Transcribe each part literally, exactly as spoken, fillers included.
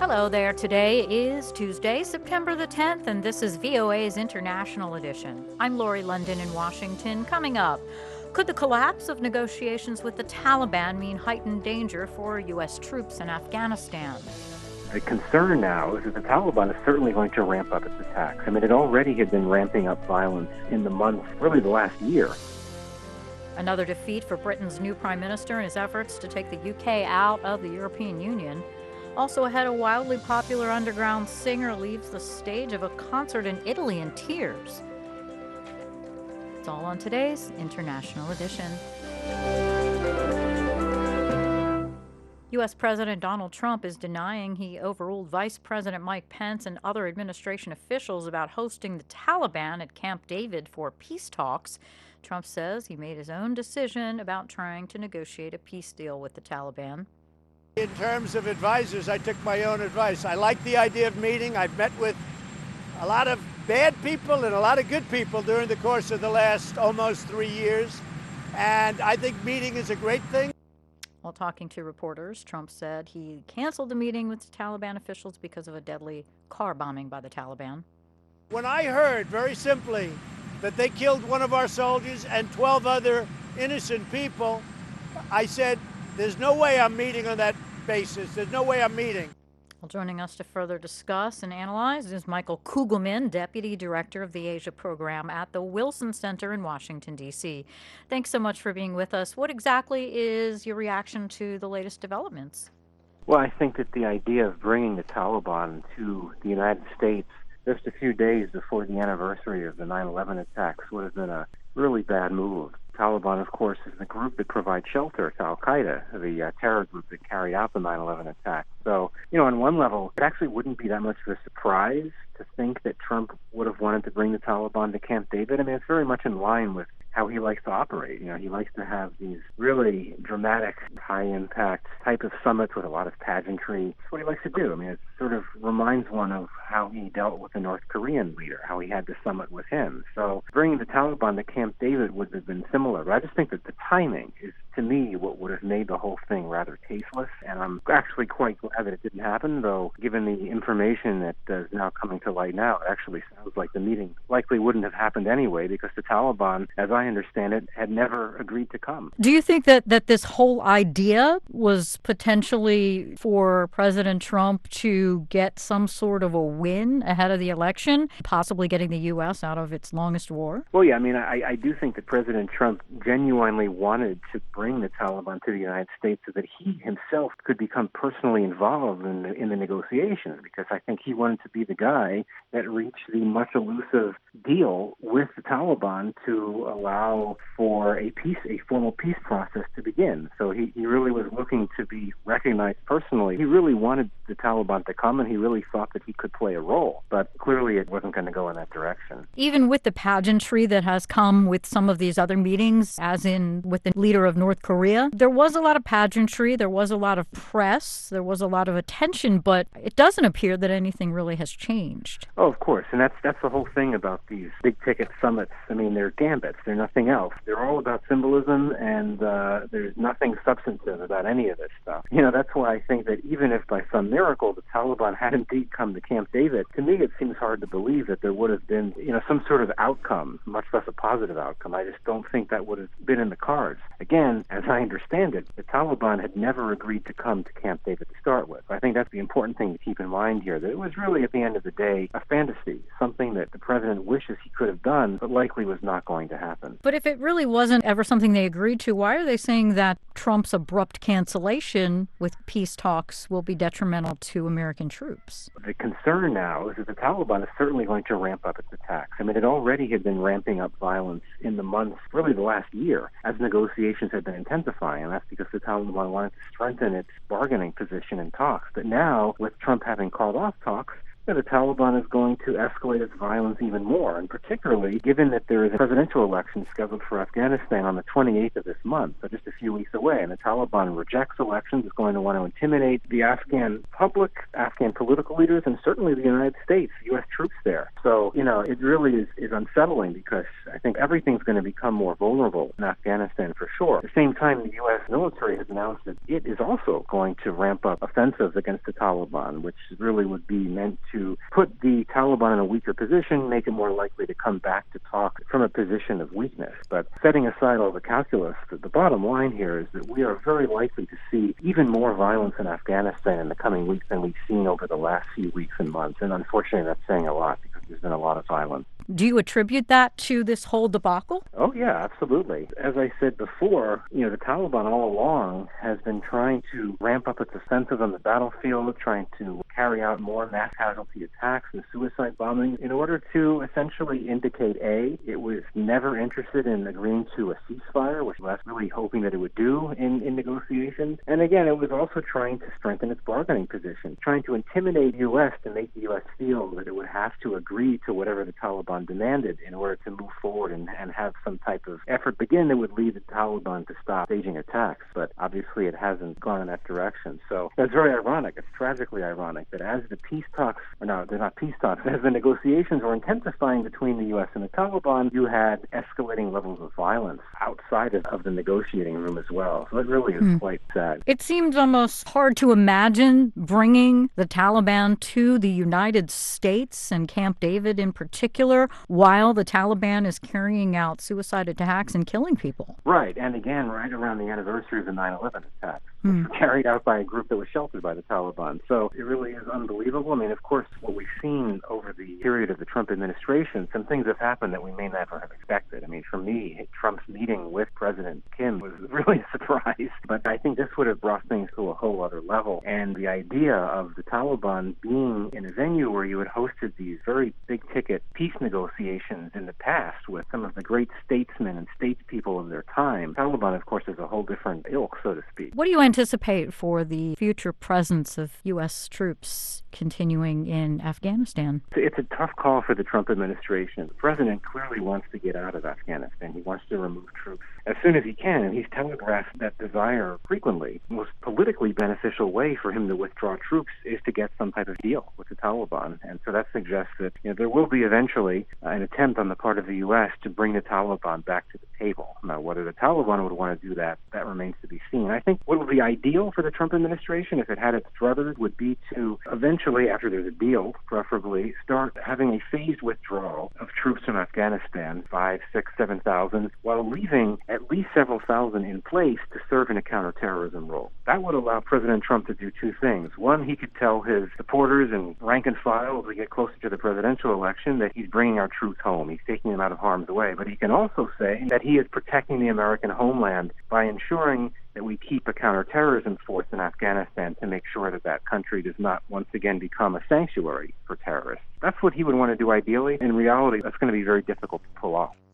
Hello there. Today is Tuesday, September the tenth, and this is V O A's International Edition. I'm Lori London in Washington. Coming up, could the collapse of negotiations with the Taliban mean heightened danger for U S troops in Afghanistan? The concern now is that the Taliban is certainly going to ramp up its attacks. I mean, it already had been ramping up violence in the months, really the last year. Another defeat for Britain's new prime minister in his efforts to take the U K out of the European Union. Also ahead, a wildly popular underground singer leaves the stage of a concert in Italy in tears. It's all on today's International Edition. U S President Donald Trump is denying he overruled Vice President Mike Pence and other administration officials about hosting the Taliban at Camp David for peace talks. Trump says he made his own decision about trying to negotiate a peace deal with the Taliban. In terms of advisors, I took my own advice. I like the idea of meeting. I've met with a lot of bad people and a lot of good people during the course of the last almost three years. And I think meeting is a great thing. While talking to reporters, Trump said he canceled the meeting with the Taliban officials because of a deadly car bombing by the Taliban. When I heard, very simply, that they killed one of our soldiers and twelve other innocent people, I said, there's no way I'm meeting on that basis. There's no way I'm meeting. Well, joining us to further discuss and analyze is Michael Kugelman, Deputy Director of the Asia Program at the Wilson Center in Washington, D C Thanks so much for being with us. What exactly is your reaction to the latest developments? Well, I think that the idea of bringing the Taliban to the United States just a few days before the anniversary of the nine eleven attacks would have been a really bad move. Taliban, of course, is the group that provides shelter to al-Qaeda, the uh, terror group that carried out the nine eleven attacks. So, you know, on one level, it actually wouldn't be that much of a surprise to think that Trump would have wanted to bring the Taliban to Camp David. I mean, it's very much in line with how he likes to operate. You know, he likes to have these really dramatic, high-impact type of summits with a lot of pageantry. That's what he likes to do. I mean, it sort of reminds one of how he dealt with the North Korean leader, how he had the summit with him. So bringing the Taliban to Camp David would have been similar. But I just think that the timing is, to me, what would have made the whole thing rather tasteless. And I'm actually quite glad that it didn't happen, though, given the information that uh, is now coming to light now, it actually sounds like the meeting likely wouldn't have happened anyway, because the Taliban, as I understand it, had never agreed to come. Do you think that, that this whole idea was potentially for President Trump to get some sort of a win ahead of the election, possibly getting the U S out of its longest war? Well, yeah, I mean, I, I do think that President Trump genuinely wanted to bring the Taliban to the United States so that he himself could become personally involved in the, in the negotiations, because I think he wanted to be the guy that reached the much elusive deal with the Taliban to allow for a peace, a formal peace process to begin. So he, he really was looking to be recognized personally. He really wanted the Taliban to come, and he really thought that he could play a role. But clearly it wasn't going to go in that direction. Even with the pageantry that has come with some of these other meetings, as in with the leader of North Korea, there was a lot of pageantry, there was a lot of press, there was a lot of attention, but it doesn't appear that anything really has changed. Oh, of course, and that's that's the whole thing about these big-ticket summits. I mean, they're gambits, they're nothing else. They're all about symbolism, and uh, there's nothing substantive about any of this stuff. You know, that's why I think that even if by some miracle the Taliban had indeed come to Camp David, to me it seems hard to believe that there would have been, you know, some sort of outcome, much less a positive outcome. I just don't think that would have been in the cards. Again, as I understand it, the Taliban had never agreed to come to Camp David to start with. I think that's the important thing to keep in mind here, that it was really, at the end of the day, a fantasy, something that the president wishes he could have done, but likely was not going to happen. But if it really wasn't ever something they agreed to, why are they saying that Trump's abrupt cancellation with peace talks will be detrimental to American troops? The concern now is that the Taliban is certainly going to ramp up its attacks. I mean, it already had been ramping up violence in the months, really the last year, as negotiations had been intensifying, and that's because the Taliban wanted to strengthen its bargaining position in talks. But now, with Trump having called off talks, that the Taliban is going to escalate its violence even more, and particularly given that there is a presidential election scheduled for Afghanistan on the twenty-eighth of this month, so just a few weeks away, and the Taliban rejects elections, is going to want to intimidate the Afghan public, Afghan political leaders, and certainly the United States, U S troops there. So, you know, it really is, is unsettling because I think everything's going to become more vulnerable in Afghanistan for sure. At the same time, the U S military has announced that it is also going to ramp up offensives against the Taliban, which really would be meant to put the Taliban in a weaker position, make it more likely to come back to talk from a position of weakness. But setting aside all the calculus, the, the bottom line here is that we are very likely to see even more violence in Afghanistan in the coming weeks than we've seen over the last few weeks and months. And unfortunately, that's saying a lot because there's been a lot of violence. Do you attribute that to this whole debacle? Oh, yeah, absolutely. As I said before, you know, the Taliban all along has been trying to ramp up its offensive on the battlefield, trying to carry out more mass casualty attacks and suicide bombing in order to essentially indicate, A, it was never interested in agreeing to a ceasefire, which it was really hoping that it would do in, in negotiations. And again, it was also trying to strengthen its bargaining position, trying to intimidate the U S to make the U S feel that it would have to agree to whatever the Taliban demanded in order to move forward and, and have some type of effort begin that would lead the Taliban to stop staging attacks. But obviously it hasn't gone in that direction. So that's very ironic. It's tragically ironic that as the peace talks, or no, they're not peace talks, as the negotiations were intensifying between the U S and the Taliban, you had escalating levels of violence outside of, of the negotiating room as well. So it really is mm. quite sad. It seems almost hard to imagine bringing the Taliban to the United States and Camp David in particular, while the Taliban is carrying out suicide attacks and killing people. Right, and again, right around the anniversary of the nine eleven attacks, which mm. were carried out by a group that was sheltered by the Taliban. So it really is unbelievable. I mean, of course, what we've seen over the period of the Trump administration, some things have happened that we may never have expected. I mean, for me, Trump's meeting with President Kim was really a surprise, but I think this would have brought things to a whole other level. And the idea of the Taliban being in a venue where you had hosted these very big-ticket peace negotiations in the past with some of the great statesmen and statespeople of their time. Taliban, of course, is a whole different ilk, so to speak. What do you anticipate for the future presence of U S troops continuing in Afghanistan? It's a tough call for the Trump administration. The president clearly wants to get out of Afghanistan. He wants to remove troops as soon as he can, and he's telegraphed that desire frequently. The most politically beneficial way for him to withdraw troops is to get some type of deal with the Taliban. And so that suggests that, you know, there will be eventually uh, an attempt on the part of the U S to bring the Taliban back to the table. Now, whether the Taliban would want to do that, that remains to be seen. I think what would be ideal for the Trump administration, if it had its druthers, would be to eventually, after there's a deal, preferably, start having a phased withdrawal of troops from Afghanistan, five, six, seven thousand, while leaving at least several thousand in place to serve in a counterterrorism role. That would allow President Trump to do two things. One, he could tell his supporters and rank and file as we get closer to the presidential election that he's bringing our troops home. He's taking them out of harm's way. But he can also say that he is protecting the American homeland by ensuring that we keep a counterterrorism force in Afghanistan to make sure that that country does not once again become a sanctuary for terrorists. That's what he would want to do ideally. In reality, that's going to be very difficult to pull off.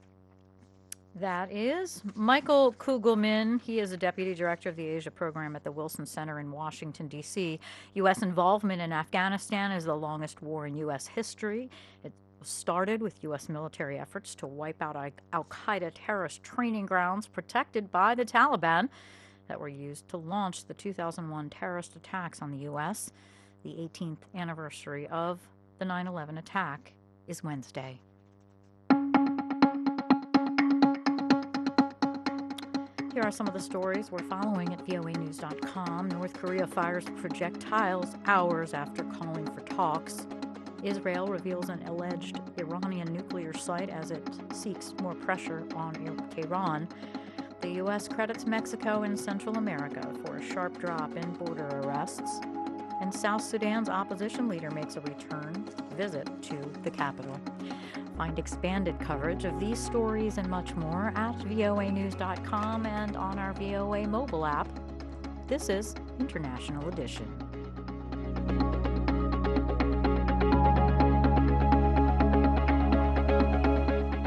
That is Michael Kugelman. He is a deputy director of the Asia program at the Wilson Center in Washington, D C U S involvement in Afghanistan is the longest war in U S history. It started with U S military efforts to wipe out Al-Qaeda terrorist training grounds protected by the Taliban that were used to launch the two thousand one terrorist attacks on the U S The eighteenth anniversary of the nine eleven attack is Wednesday. Here are some of the stories we're following at V O A news dot com. North Korea fires projectiles hours after calling for talks. Israel reveals an alleged Iranian nuclear site as it seeks more pressure on Tehran. The U S credits Mexico and Central America for a sharp drop in border arrests. And South Sudan's opposition leader makes a return visit to the capital. Find expanded coverage of these stories and much more at V O A news dot com and on our V O A mobile app. This is International Edition. The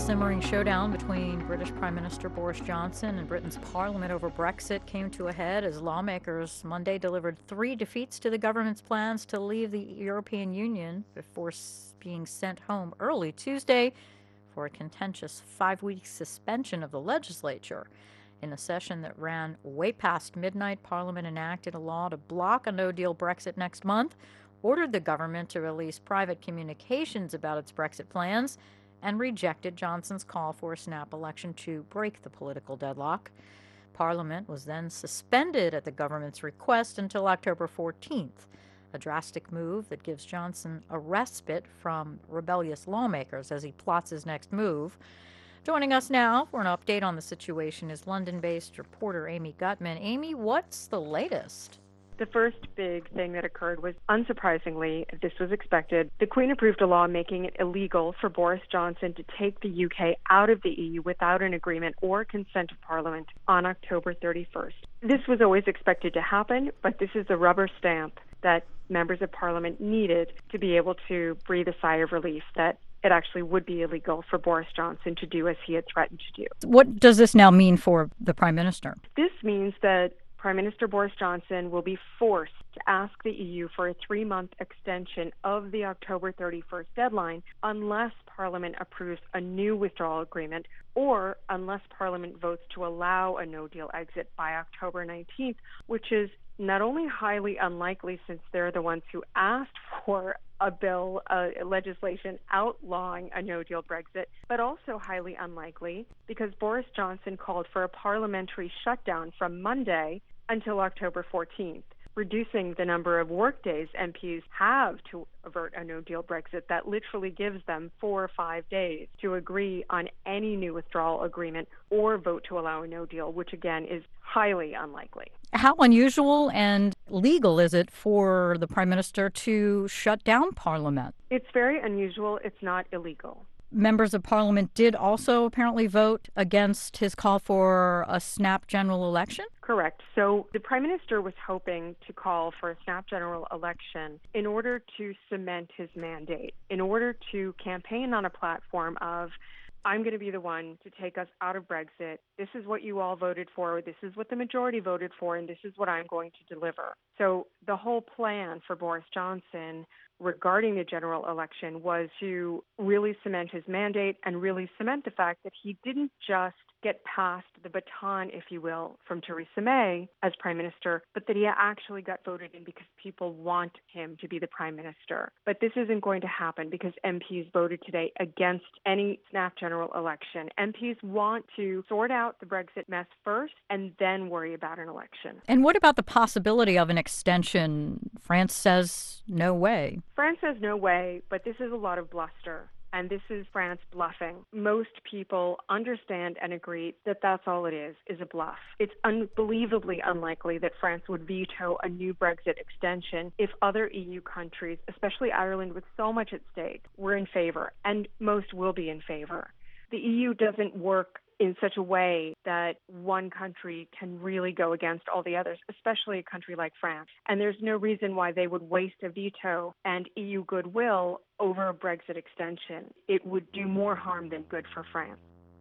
simmering showdown between British Prime Minister Boris Johnson and Britain's Parliament over Brexit came to a head as lawmakers Monday delivered three defeats to the government's plans to leave the European Union before being sent home early Tuesday for a contentious five-week suspension of the legislature. In a session that ran way past midnight, Parliament enacted a law to block a no-deal Brexit next month, ordered the government to release private communications about its Brexit plans, and rejected Johnson's call for a snap election to break the political deadlock. Parliament was then suspended at the government's request until October fourteenth, a drastic move that gives Johnson a respite from rebellious lawmakers as he plots his next move. Joining us now for an update on the situation is London-based reporter Amy Gutman. Amy, what's the latest? The first big thing that occurred was, unsurprisingly, this was expected, the Queen approved a law making it illegal for Boris Johnson to take the U K out of the E U without an agreement or consent of Parliament on October thirty-first. This was always expected to happen, but this is the rubber stamp that members of Parliament needed to be able to breathe a sigh of relief that it actually would be illegal for Boris Johnson to do as he had threatened to do. What does this now mean for the Prime Minister? This means that Prime Minister Boris Johnson will be forced to ask the E U for a three-month extension of the October thirty-first deadline unless Parliament approves a new withdrawal agreement or unless Parliament votes to allow a no-deal exit by October nineteenth, which is not only highly unlikely since they're the ones who asked for a bill, uh, legislation outlawing a no-deal Brexit, but also highly unlikely because Boris Johnson called for a parliamentary shutdown from Monday until October fourteenth, reducing the number of workdays M Ps have to avert a no-deal Brexit. That literally gives them four or five days to agree on any new withdrawal agreement or vote to allow a no deal, which again is highly unlikely. How unusual and legal is it for the Prime Minister to shut down Parliament? It's very unusual. It's not illegal. Members of Parliament did also apparently vote against his call for a snap general election? Correct. So the Prime Minister was hoping to call for a snap general election in order to cement his mandate, in order to campaign on a platform of, I'm going to be the one to take us out of Brexit. This is what you all voted for. This is what the majority voted for, and this is what I'm going to deliver. So the whole plan for Boris Johnson regarding the general election was to really cement his mandate and really cement the fact that he didn't just get past the baton, if you will, from Theresa May as Prime Minister, but that he actually got voted in because people want him to be the Prime Minister. But this isn't going to happen because M Ps voted today against any snap general election. M Ps want to sort out the Brexit mess first and then worry about an election. And what about the possibility of an extension? France says no way. France says no way, but this is a lot of bluster. And this is France bluffing. Most people understand and agree that that's all it is, is a bluff. It's unbelievably unlikely that France would veto a new Brexit extension if other E U countries, especially Ireland with so much at stake, were in favor, and most will be in favor. The E U doesn't work in such a way that one country can really go against all the others, especially a country like France. And there's no reason why they would waste a veto and E U goodwill over a Brexit extension. It would do more harm than good for France.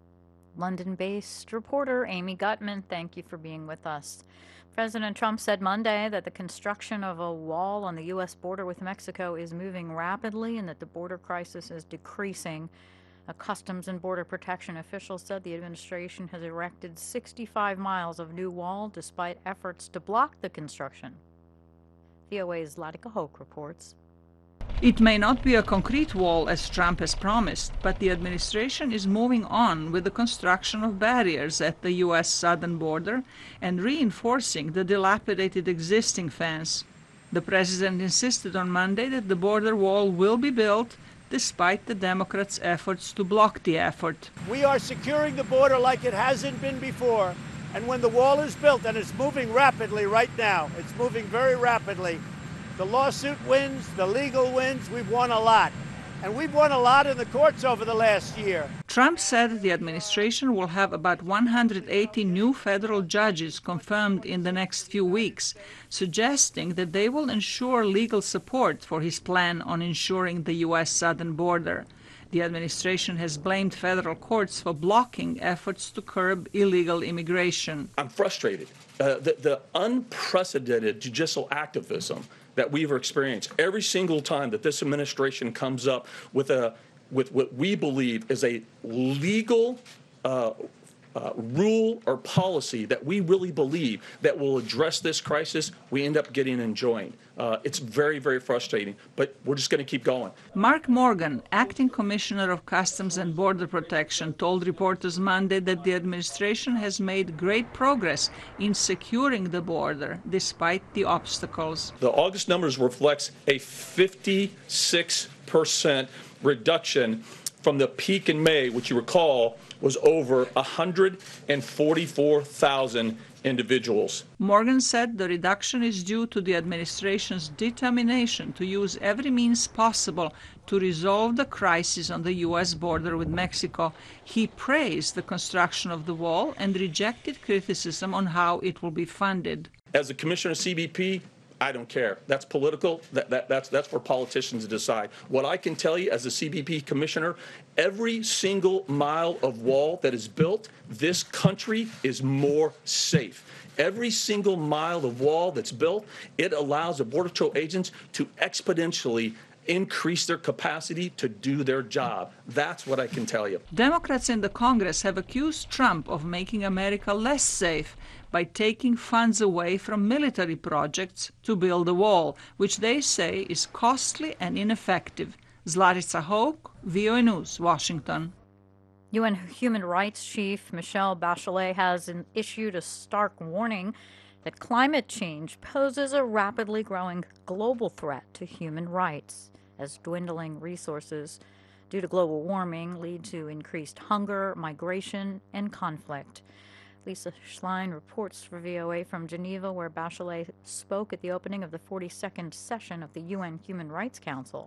London-based reporter Amy Gutman, thank you for being with us. President Trump said Monday that the construction of a wall on the U S border with Mexico is moving rapidly and that the border crisis is decreasing. A Customs and Border Protection official said the administration has erected sixty-five miles of new wall despite efforts to block the construction. V O A's Latika Hoke reports. It may not be a concrete wall as Trump has promised, but the administration is moving on with the construction of barriers at the U S southern border and reinforcing the dilapidated existing fence. The president insisted on Monday that the border wall will be built despite the Democrats' efforts to block the effort. We are securing the border like it hasn't been before. And when the wall is built, and it's moving rapidly right now, it's moving very rapidly, the lawsuit wins, the legal wins, we've won a lot. And we've won a lot in the courts over the last year. Trump said the administration will have about one hundred eighty new federal judges confirmed in the next few weeks, suggesting that they will ensure legal support for his plan on ensuring the U S southern border. The administration has blamed federal courts for blocking efforts to curb illegal immigration. I'm frustrated. Uh, the, the unprecedented judicial activism that we've experienced every single time that this administration comes up with a with what we believe is a legal uh, uh, rule or policy that we really believe that will address this crisis, we end up getting enjoined. Uh, it's very, very frustrating, but we're just going to keep going. Mark Morgan, acting commissioner of Customs and Border Protection, told reporters Monday that the administration has made great progress in securing the border despite the obstacles. The August numbers reflects a fifty-six percent reduction from the peak in May, which you recall was over one hundred forty-four thousand individuals. Morgan said the reduction is due to the administration's determination to use every means possible to resolve the crisis on the U S border with Mexico. He praised the construction of the wall and rejected criticism on how it will be funded. As a commissioner of C B P, I don't care. That's political. That, that, that's, that's for politicians to decide. What I can tell you as a C B P commissioner, every single mile of wall that is built, this country is more safe. Every single mile of wall that's built, it allows the Border Patrol agents to exponentially increase their capacity to do their job. That's what I can tell you. Democrats in the Congress have accused Trump of making America less safe by taking funds away from military projects to build a wall, which they say is costly and ineffective. Zlarica Hoke, V O A News, Washington. U N Human Rights Chief Michelle Bachelet has an, issued a stark warning that climate change poses a rapidly growing global threat to human rights, as dwindling resources due to global warming lead to increased hunger, migration, and conflict. Lisa Schlein reports for V O A from Geneva, where Bachelet spoke at the opening of the forty-second session of the U N Human Rights Council.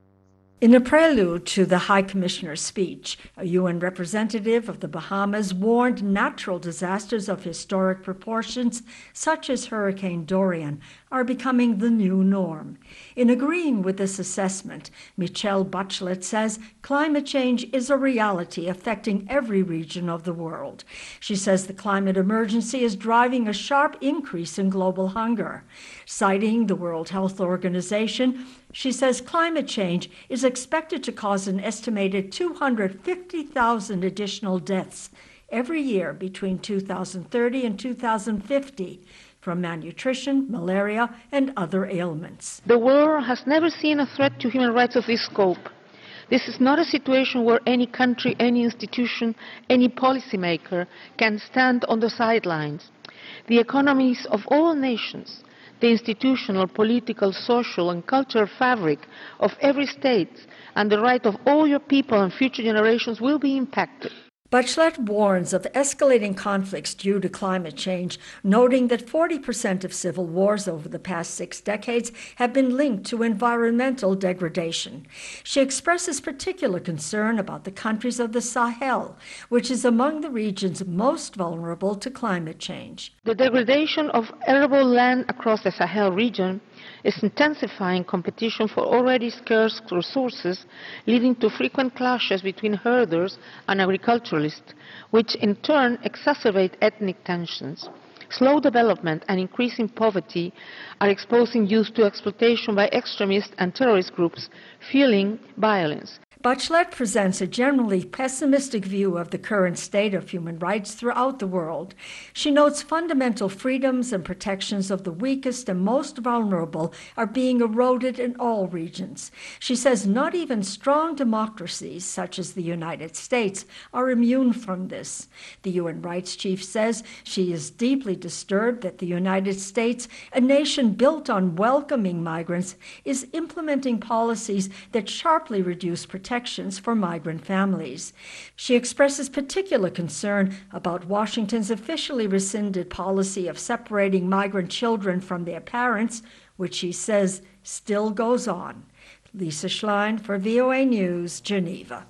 In a prelude to the High Commissioner's speech, a U N representative of the Bahamas warned natural disasters of historic proportions, such as Hurricane Dorian, are becoming the new norm. In agreeing with this assessment, Michelle Bachelet says climate change is a reality affecting every region of the world. She says the climate emergency is driving a sharp increase in global hunger. Citing the World Health Organization, she says climate change is expected to cause an estimated two hundred fifty thousand additional deaths every year between two thousand thirty and two thousand fifty from malnutrition, malaria, and other ailments. The world has never seen a threat to human rights of this scope. This is not a situation where any country, any institution, any policymaker can stand on the sidelines. The economies of all nations, the institutional, political, social, and cultural fabric of every state, and the right of all your people and future generations will be impacted. Bachelet warns of escalating conflicts due to climate change, noting that forty percent of civil wars over the past six decades have been linked to environmental degradation. She expresses particular concern about the countries of the Sahel, which is among the regions most vulnerable to climate change. The degradation of arable land across the Sahel region is intensifying competition for already scarce resources, leading to frequent clashes between herders and agriculturalists, which in turn exacerbate ethnic tensions. Slow development and increasing poverty are exposing youth to exploitation by extremist and terrorist groups, fueling violence. Bachelet presents a generally pessimistic view of the current state of human rights throughout the world. She notes fundamental freedoms and protections of the weakest and most vulnerable are being eroded in all regions. She says not even strong democracies, such as the United States, are immune from this. The U N Rights Chief says she is deeply disturbed that the United States, a nation built on welcoming migrants, is implementing policies that sharply reduce protection protections for migrant families. She expresses particular concern about Washington's officially rescinded policy of separating migrant children from their parents, which she says still goes on. Lisa Schlein for V O A News, Geneva.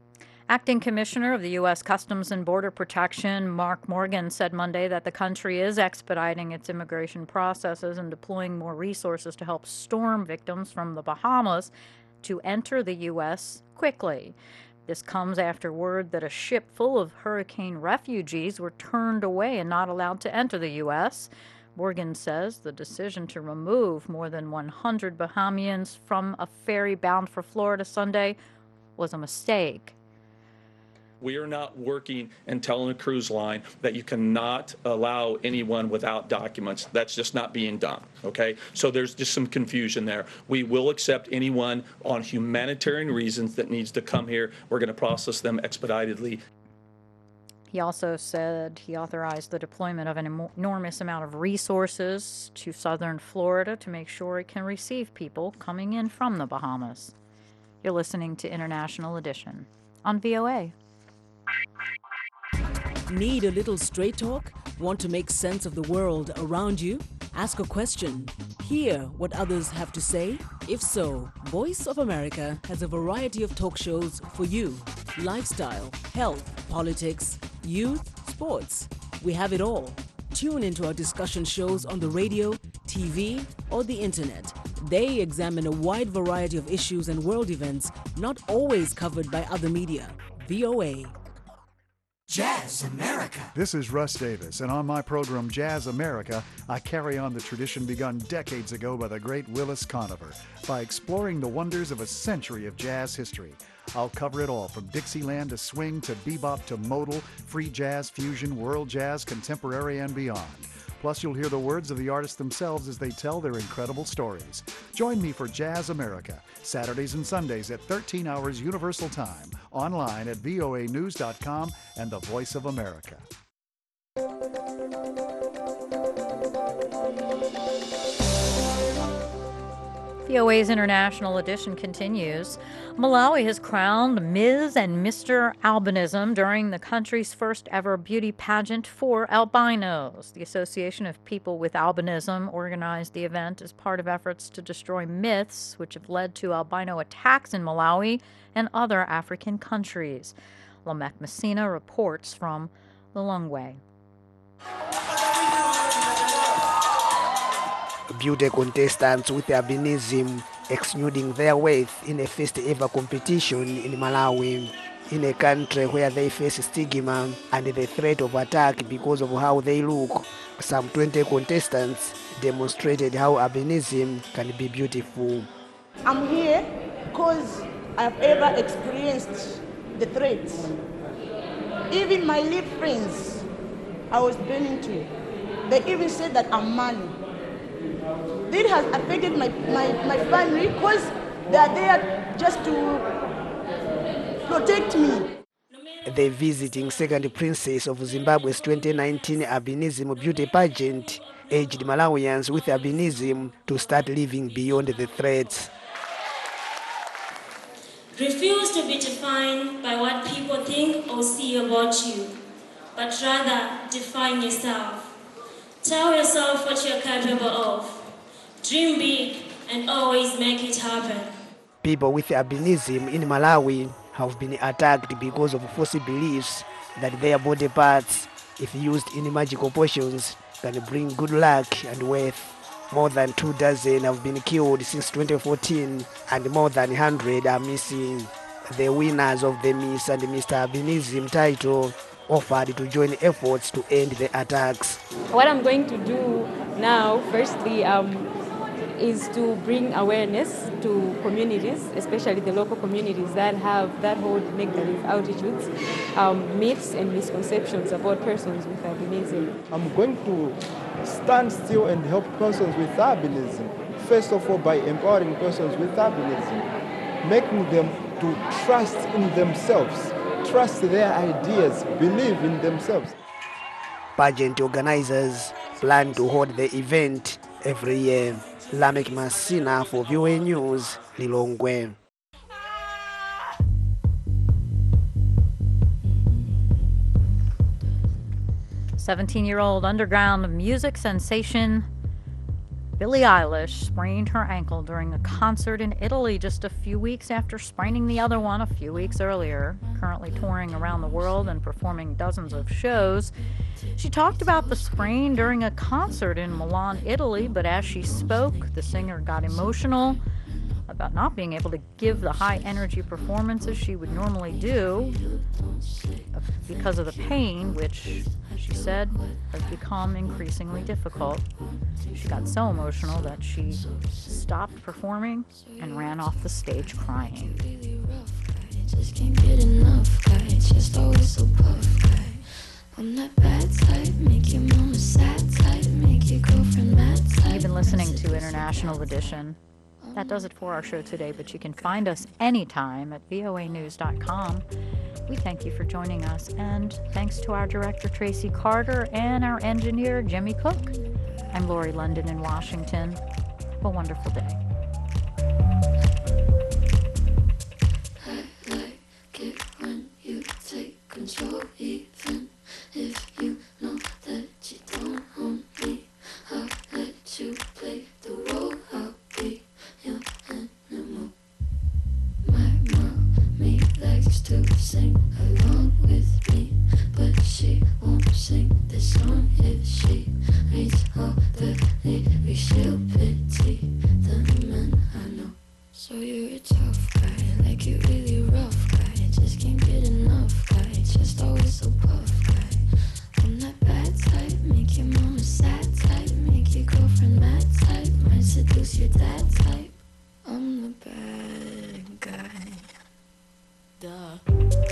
Acting Commissioner of the U S Customs and Border Protection, Mark Morgan, said Monday that the country is expediting its immigration processes and deploying more resources to help storm victims from the Bahamas to enter the U S quickly. This comes after word that a ship full of hurricane refugees were turned away and not allowed to enter the U S. Morgan says the decision to remove more than one hundred Bahamians from a ferry bound for Florida Sunday was a mistake. We are not working and telling a cruise line that you cannot allow anyone without documents. That's just not being done, okay? So there's just some confusion there. We will accept anyone on humanitarian reasons that needs to come here. We're going to process them expeditedly. He also said he authorized the deployment of an em- enormous amount of resources to southern Florida to make sure it can receive people coming in from the Bahamas. You're listening to International Edition on V O A. Need a little straight talk? Want to make sense of the world around you? Ask a question. Hear what others have to say? If so, Voice of America has a variety of talk shows for you. Lifestyle, health, politics, youth, sports. We have it all. Tune into our discussion shows on the radio, T V, or the internet. They examine a wide variety of issues and world events not always covered by other media. V O A. Jazz America. This is Russ Davis, and on my program Jazz America, I carry on the tradition begun decades ago by the great Willis Conover by exploring the wonders of a century of jazz history. I'll cover it all, from Dixieland to swing to bebop to modal, free jazz, fusion, world jazz, contemporary, and beyond. Plus, you'll hear the words of the artists themselves as they tell their incredible stories. Join me for Jazz America, Saturdays and Sundays at thirteen hours Universal Time, online at V O A news dot com and the Voice of America. V O A's International Edition continues. Malawi has crowned Miz and Mister Albinism during the country's first ever beauty pageant for albinos. The Association of People with Albinism organized the event as part of efforts to destroy myths which have led to albino attacks in Malawi and other African countries. Lamek Messina reports from Lilongwe. Beauty contestants with albinism exuding their wealth in a first ever competition in Malawi, in a country where they face stigma and the threat of attack because of how they look. Some twenty contestants demonstrated how albinism can be beautiful. I'm here because I've ever experienced the threats. Even my lip friends, I was burning to. They even said that I'm money. This has affected my, my, my family because they are there just to protect me. The visiting second princess of Zimbabwe's twenty nineteen albinism beauty pageant urged Malawians with albinism to start living beyond the threats. Refuse to be defined by what people think or see about you, but rather define yourself. Tell yourself what you're capable of. Dream big and always make it happen. People with albinism in Malawi have been attacked because of false beliefs that their body parts, if used in magical potions, can bring good luck and wealth. More than two dozen have been killed since twenty fourteen, and more than one hundred are missing. The winners of the Miss and Mister Albinism title offered to join efforts to end the attacks. What I'm going to do now, firstly, um, is to bring awareness to communities, especially the local communities that have that hold negative attitudes, um, myths and misconceptions about persons with albinism. I'm going to stand still and help persons with albinism. First of all, by empowering persons with albinism, making them to trust in themselves, trust their ideas, believe in themselves. Pageant organizers plan to hold the event every year. Lamek Messina for V O A News, Lilongwe. seventeen-year-old underground music sensation Billie Eilish sprained her ankle during a concert in Italy just a few weeks after spraining the other one a few weeks earlier. Currently touring around the world and performing dozens of shows. She talked about the sprain during a concert in Milan, Italy, but as she spoke, the singer got emotional. about not being able to give the high energy performances she would normally do because of the pain, which she said has become increasingly difficult. She got so emotional that she stopped performing and ran off the stage crying. Just can't get enough, guy. Just always so puff, guy. I'm that bad type, make your mama sad type, make your girlfriend mad type. You've been listening to International Edition. That does it for our show today, but you can find us anytime at V O A news dot com. We thank you for joining us, and thanks to our director, Tracy Carter, and our engineer, Jimmy Cook. I'm Lori London in Washington. Have a wonderful day. I like it when you take control, even if you know that you don't own me. I'll let you play the role. I'll be your animal. My mommy likes to sing along with me, but she won't sing this song if she reads all the lyrics. She'll pity the men I know. So you're a tough guy, like you really rough guy. Just can't get enough guy, just always so puff guy. I'm that bad type, make your mama sad type, make your girlfriend mad type, might seduce your dad type. I'm the bad guy. Duh.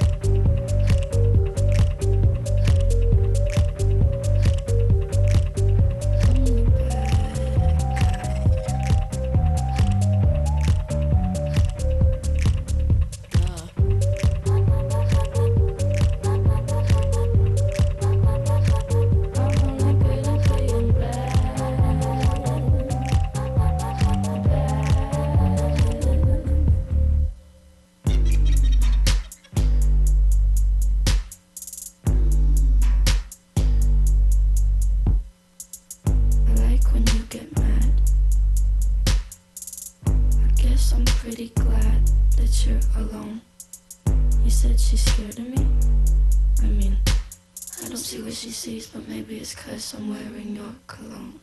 Pretty glad that you're alone. You said she's scared of me? I mean, I don't see what she sees, but maybe it's 'cause I'm wearing your cologne.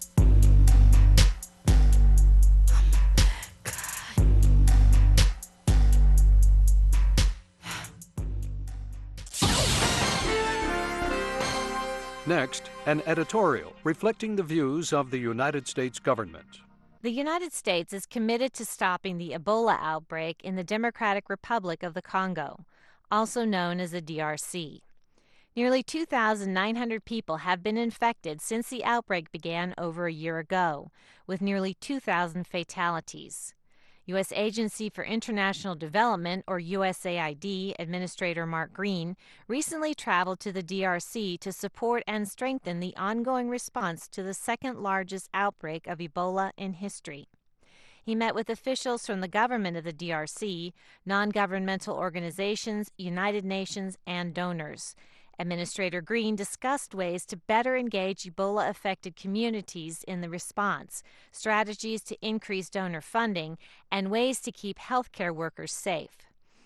Next, an editorial reflecting the views of the United States government. The United States is committed to stopping the Ebola outbreak in the Democratic Republic of the Congo, also known as the D R C. Nearly two thousand nine hundred people have been infected since the outbreak began over a year ago, with nearly two thousand fatalities. U S Agency for International Development, or U S A I D, Administrator Mark Green, recently traveled to the D R C to support and strengthen the ongoing response to the second largest outbreak of Ebola in history. He met with officials from the government of the D R C, non-governmental organizations, United Nations, and donors. Administrator Green discussed ways to better engage Ebola-affected communities in the response, strategies to increase donor funding, and ways to keep healthcare workers safe.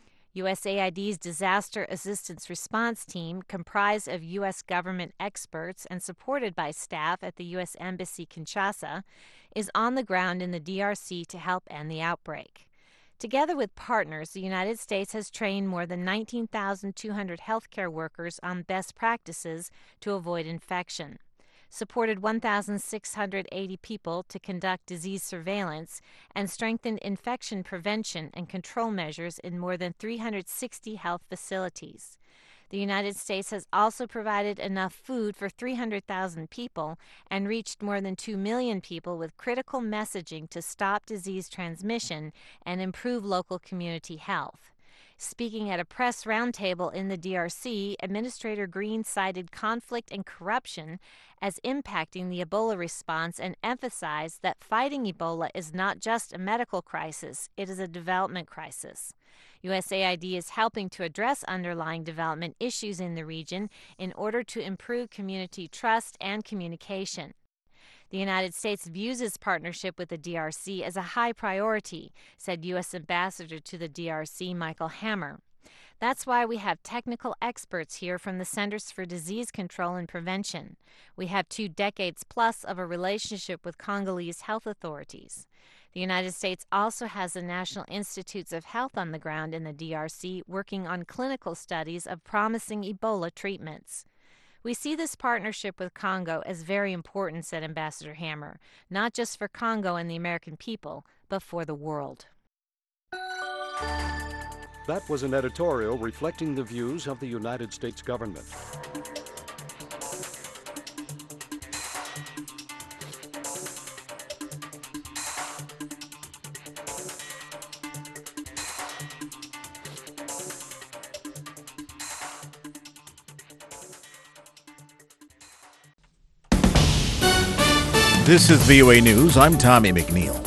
U S A I D's Disaster Assistance Response Team, comprised of U S government experts and supported by staff at the U S Embassy Kinshasa, is on the ground in the D R C to help end the outbreak. Together with partners, the United States has trained more than nineteen thousand two hundred healthcare workers on best practices to avoid infection, supported one thousand six hundred eighty people to conduct disease surveillance, and strengthened infection prevention and control measures in more than three hundred sixty health facilities. The United States has also provided enough food for three hundred thousand people and reached more than two million people with critical messaging to stop disease transmission and improve local community health. Speaking at a press roundtable in the D R C, Administrator Green cited conflict and corruption as impacting the Ebola response and emphasized that fighting Ebola is not just a medical crisis, it is a development crisis. U S A I D is helping to address underlying development issues in the region in order to improve community trust and communication. The United States views its partnership with the D R C as a high priority, said U S Ambassador to the D R C Michael Hammer. That's why we have technical experts here from the Centers for Disease Control and Prevention. We have two decades plus of a relationship with Congolese health authorities. The United States also has the National Institutes of Health on the ground in the D R C working on clinical studies of promising Ebola treatments. We see this partnership with Congo as very important, said Ambassador Hammer, not just for Congo and the American people, but for the world. That was an editorial reflecting the views of the United States government. This is V O A News. I'm Tommy McNeil.